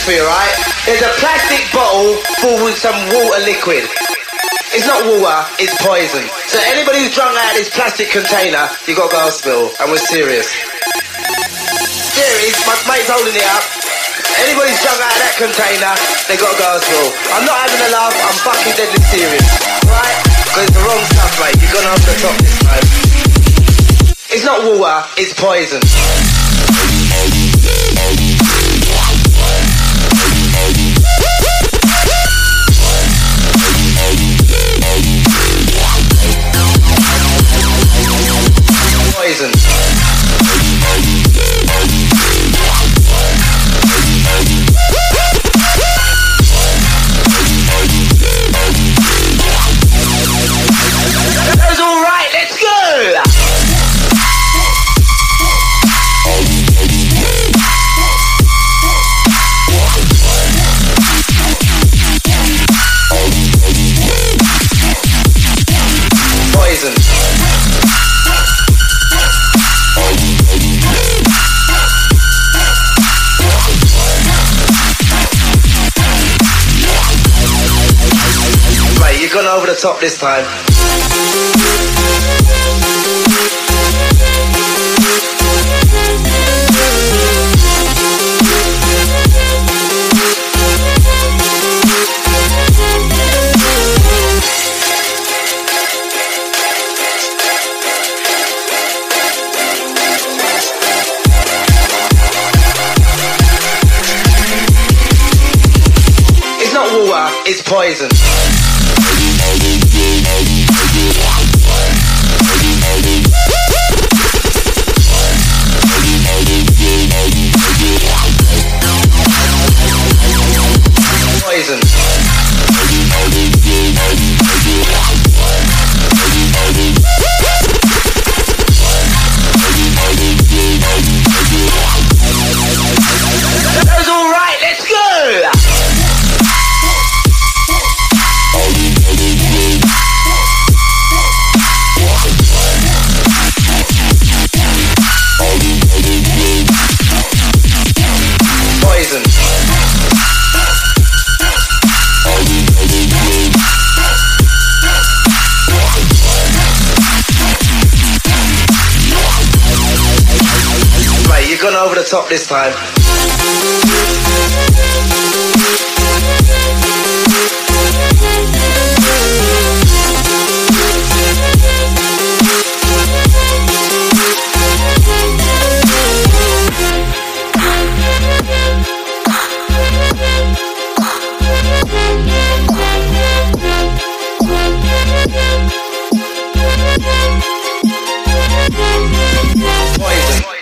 for you, right? There's a plastic bottle full with some water liquid. It's not water, it's poison. So anybody who's drunk out of this plastic container, you got to go to hospital, and we're serious. Serious, my mate's holding it up. Anybody's drunk out of that container, they got to go to hospital. I'm not having a laugh, I'm fucking deadly serious. Right? Because it's the wrong stuff, mate. You're gonna have to top this time. It's not water, it's poison. Poison. That was all right, let's go! Poison. Right, you've gone over the top this time. It's not water, it's poison. Poison. That was all right, let's go! Poison. Right, you've gone over the top this time. Poison.